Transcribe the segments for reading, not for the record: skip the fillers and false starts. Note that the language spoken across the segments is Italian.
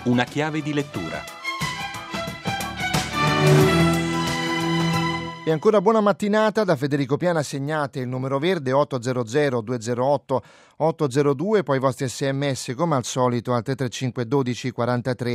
Una chiave di lettura. E ancora buona mattinata da Federico Piana. Segnate il numero verde 800 208 802, poi i vostri sms come al solito al 335 12 43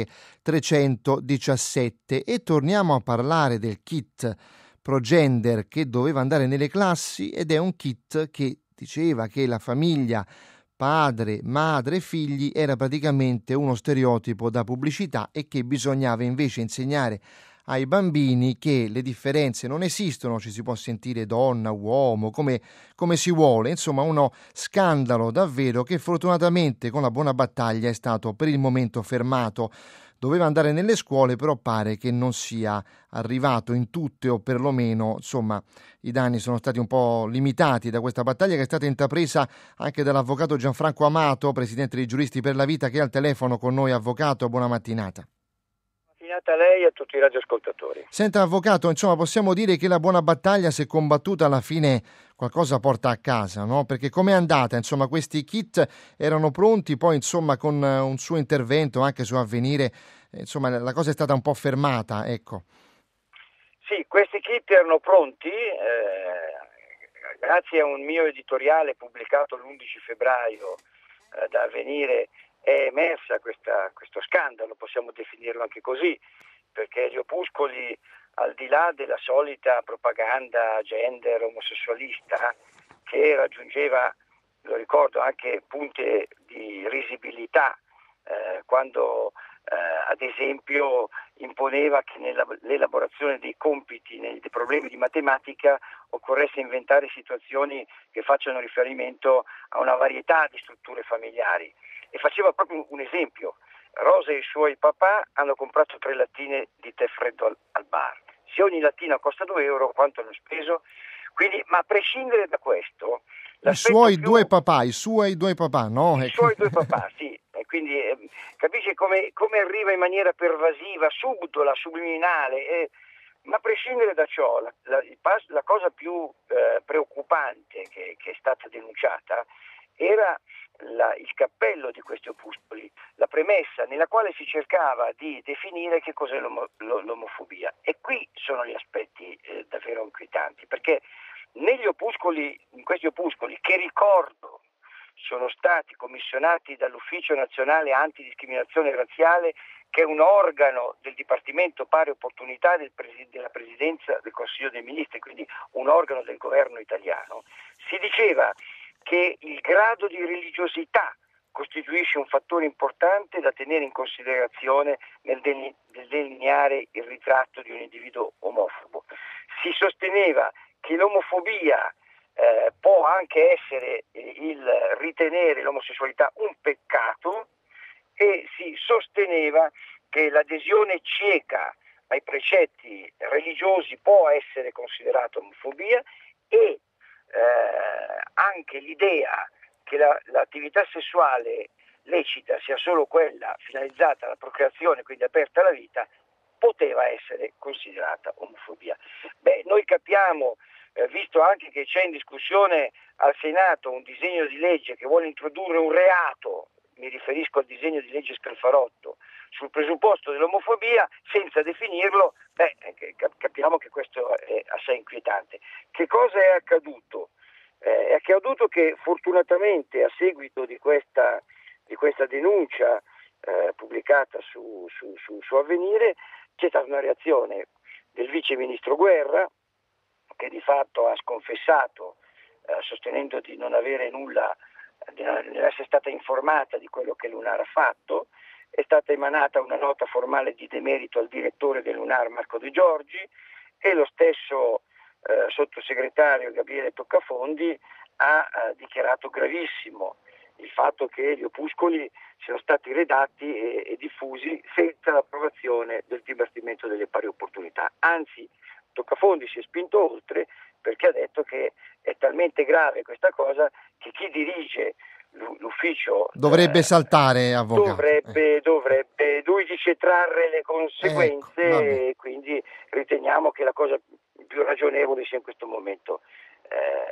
317 e torniamo a parlare del kit Progender che doveva andare nelle classi, ed è un kit che diceva che la famiglia padre, madre e figli era praticamente uno stereotipo da pubblicità e che bisognava invece insegnare ai bambini che le differenze non esistono, ci si può sentire donna, uomo, come si vuole, insomma uno scandalo davvero che fortunatamente con la buona battaglia è stato per il momento fermato. Doveva andare nelle scuole, però pare che non sia arrivato in tutte, o perlomeno, insomma, i danni sono stati un po' limitati da questa battaglia che è stata intrapresa anche dall'avvocato Gianfranco Amato, presidente dei Giuristi per la Vita, che è al telefono con noi. Avvocato, buona mattinata. A lei e a tutti i radioascoltatori. Senta, avvocato, insomma, possiamo dire che la buona battaglia, se combattuta, alla fine qualcosa porta a casa, no? Perché com'è andata? Insomma, questi kit erano pronti, poi insomma con un suo intervento anche su Avvenire, insomma la cosa è stata un po' fermata, ecco. Sì, questi kit erano pronti, grazie a un mio editoriale pubblicato l'11 febbraio da Avvenire. È emersa questo scandalo, possiamo definirlo anche così, perché gli opuscoli, al di là della solita propaganda gender omosessualista, che raggiungeva, lo ricordo, anche punte di risibilità, quando ad esempio imponeva che nell'elaborazione dei compiti, nei problemi di matematica, occorresse inventare situazioni che facciano riferimento a una varietà di strutture familiari. E faceva proprio un esempio: Rosa e i suoi papà hanno comprato 3 lattine di tè freddo al bar. Se ogni lattina costa 2 euro, quanto hanno speso? Quindi, ma a prescindere da questo, i suoi due papà, no? I suoi 2 papà, sì. E quindi capisce come arriva in maniera pervasiva, subdola, subliminale. Ma a prescindere da ciò, la cosa più preoccupante che è stata denunciata era il cappello di questi opuscoli, la premessa nella quale si cercava di definire che cos'è l'omofobia. E qui sono gli aspetti davvero inquietanti, perché in questi opuscoli, che ricordo sono stati commissionati dall'Ufficio Nazionale Antidiscriminazione Razziale, che è un organo del Dipartimento Pari Opportunità della Presidenza del Consiglio dei Ministri, quindi un organo del governo italiano, si diceva che il grado di religiosità costituisce un fattore importante da tenere in considerazione nel delineare il ritratto di un individuo omofobo. Si sosteneva che l'omofobia può anche essere il ritenere l'omosessualità un peccato, e si sosteneva che l'adesione cieca ai precetti religiosi può essere considerata omofobia, e anche l'idea che l'attività sessuale lecita sia solo quella finalizzata alla procreazione, quindi aperta alla vita, poteva essere considerata omofobia. Noi capiamo, visto anche che c'è in discussione al Senato un disegno di legge che vuole introdurre un reato, mi riferisco al disegno di legge Scalfarotto, sul presupposto dell'omofobia senza definirlo, capiamo che questo è assai inquietante. Che cosa è accaduto? È accaduto che fortunatamente, a seguito di questa denuncia pubblicata su Avvenire, c'è stata una reazione del vice ministro Guerra, che di fatto ha sconfessato, sostenendo di non avere nulla, di non essere stata informata di quello che l'UNAR ha fatto. È stata emanata una nota formale di demerito al direttore dell'UNAR, Marco De Giorgi, e lo stesso sottosegretario Gabriele Toccafondi ha dichiarato gravissimo il fatto che gli opuscoli siano stati redatti e diffusi senza l'approvazione del Dipartimento delle Pari Opportunità. Anzi, Toccafondi si è spinto oltre, perché ha detto che è talmente grave questa cosa che chi dirige l'ufficio dovrebbe saltare, avvocato. Dovrebbe, lui dice, trarre le conseguenze, e quindi riteniamo che la cosa più ragionevole sia in questo momento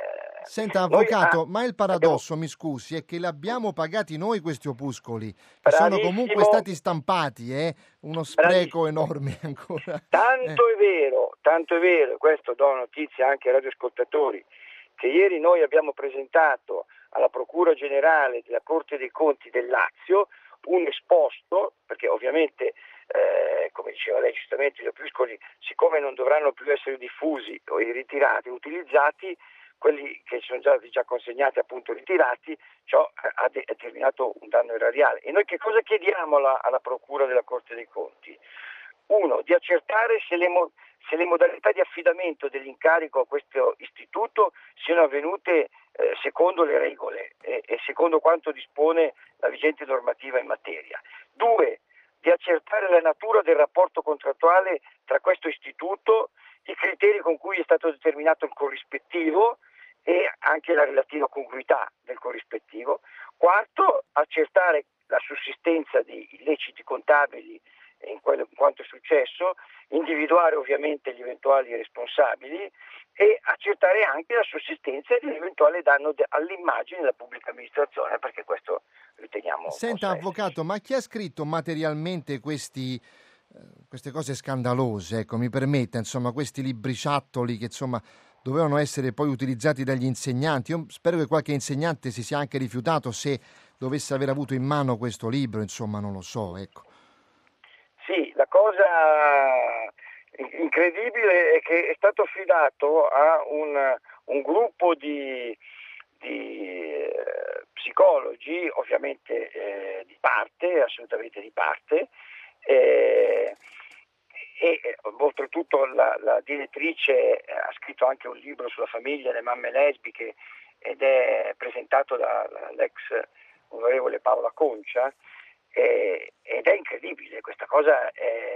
Senta, avvocato, ma il paradosso, mi scusi, è che li abbiamo pagati noi questi opuscoli, che sono comunque stati stampati, uno spreco enorme ancora. Tanto è vero, questo do notizia anche ai radioascoltatori, che ieri noi abbiamo presentato alla Procura Generale della Corte dei Conti del Lazio un esposto, perché ovviamente, come diceva lei giustamente, gli opuscoli, siccome non dovranno più essere diffusi o ritirati, utilizzati, quelli che sono già consegnati, appunto ritirati, ciò ha determinato un danno erariale. E noi che cosa chiediamo alla Procura della Corte dei Conti? Uno, di accertare se le modalità di affidamento dell'incarico a questo istituto siano avvenute secondo le regole e secondo quanto dispone la vigente normativa in materia. Due, di accertare la natura del rapporto contrattuale tra questo istituto, i criteri con cui è stato determinato il corrispettivo e anche la relativa congruità del corrispettivo. Quarto, accertare la sussistenza di illeciti contabili in quanto è successo, individuare ovviamente gli eventuali responsabili e accertare anche la sussistenza di un eventuale danno all'immagine della pubblica amministrazione, perché questo riteniamo. Senta, avvocato, ma chi ha scritto materialmente queste cose scandalose? Ecco, mi permetta, insomma, questi libriciattoli che insomma dovevano essere poi utilizzati dagli insegnanti. Io spero che qualche insegnante si sia anche rifiutato, se dovesse aver avuto in mano questo libro, insomma, non lo so, ecco. Sì, la cosa incredibile è che è stato affidato a un gruppo di psicologi, ovviamente di parte, assolutamente di parte, e oltretutto la direttrice ha scritto anche un libro sulla famiglia, le mamme lesbiche, ed è presentato dall'ex onorevole Paola Concia, ed è incredibile questa cosa.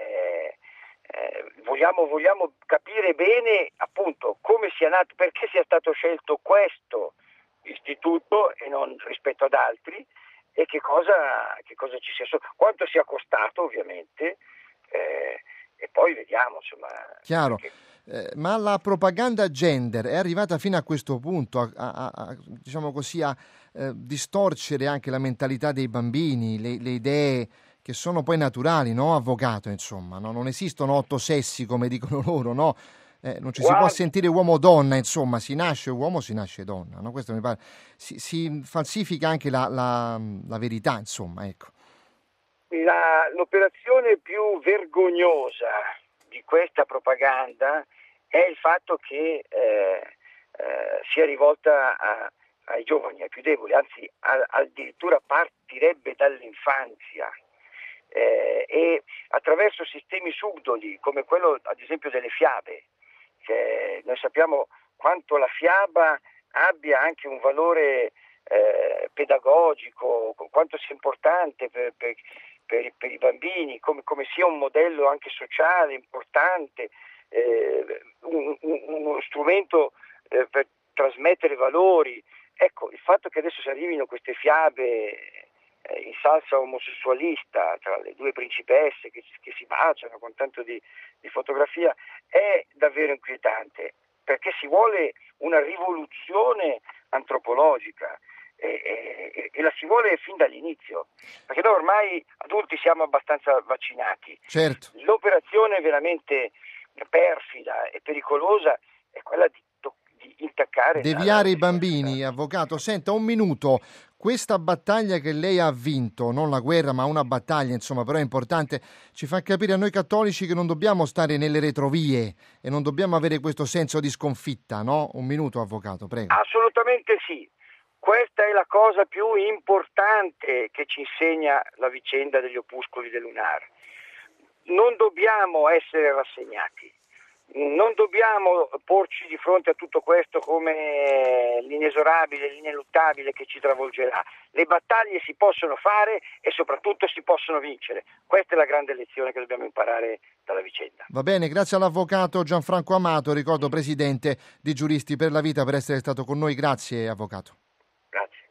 Vogliamo capire bene appunto come sia nato, perché sia stato scelto questo istituto e non rispetto ad altri, e che cosa ci sia, quanto sia costato ovviamente, e poi vediamo, insomma. Chiaro. Ma la propaganda gender è arrivata fino a questo punto diciamo così, a distorcere anche la mentalità dei bambini, le idee che sono poi naturali, no, avvocato, insomma, no? Non esistono 8 sessi come dicono loro, no? Non ci si può sentire uomo o donna, insomma, si nasce uomo, si nasce donna, no? Questo mi pare. Si falsifica anche la verità, insomma, ecco. L'operazione più vergognosa di questa propaganda è il fatto che sia rivolta ai giovani, ai più deboli, anzi addirittura partirebbe dall'infanzia, e attraverso sistemi subdoli come quello ad esempio delle fiabe, che noi sappiamo quanto la fiaba abbia anche un valore pedagogico, quanto sia importante per i bambini, come sia un modello anche sociale importante, uno strumento per trasmettere valori. Ecco, il fatto che adesso si arrivino queste fiabe in salsa omosessualista tra le due principesse che si baciano con tanto di fotografia è davvero inquietante, perché si vuole una rivoluzione antropologica e la si vuole fin dall'inizio, perché noi ormai adulti siamo abbastanza vaccinati. Certo. L'operazione veramente perfida e pericolosa è quella di intaccare, deviare i bambini, avvocato. Senta, un minuto, questa battaglia che lei ha vinto, non la guerra ma una battaglia, insomma, però è importante, ci fa capire a noi cattolici che non dobbiamo stare nelle retrovie e non dobbiamo avere questo senso di sconfitta, no? Un minuto, avvocato, prego. Assolutamente sì. Questa è la cosa più importante che ci insegna la vicenda degli opuscoli del Lunar. Non dobbiamo essere rassegnati, non dobbiamo porci di fronte a tutto questo come l'inesorabile, l'ineluttabile che ci travolgerà. Le battaglie si possono fare e soprattutto si possono vincere. Questa è la grande lezione che dobbiamo imparare dalla vicenda. Va bene, grazie all'avvocato Gianfranco Amato, ricordo presidente di Giuristi per la Vita, per essere stato con noi. Grazie, avvocato.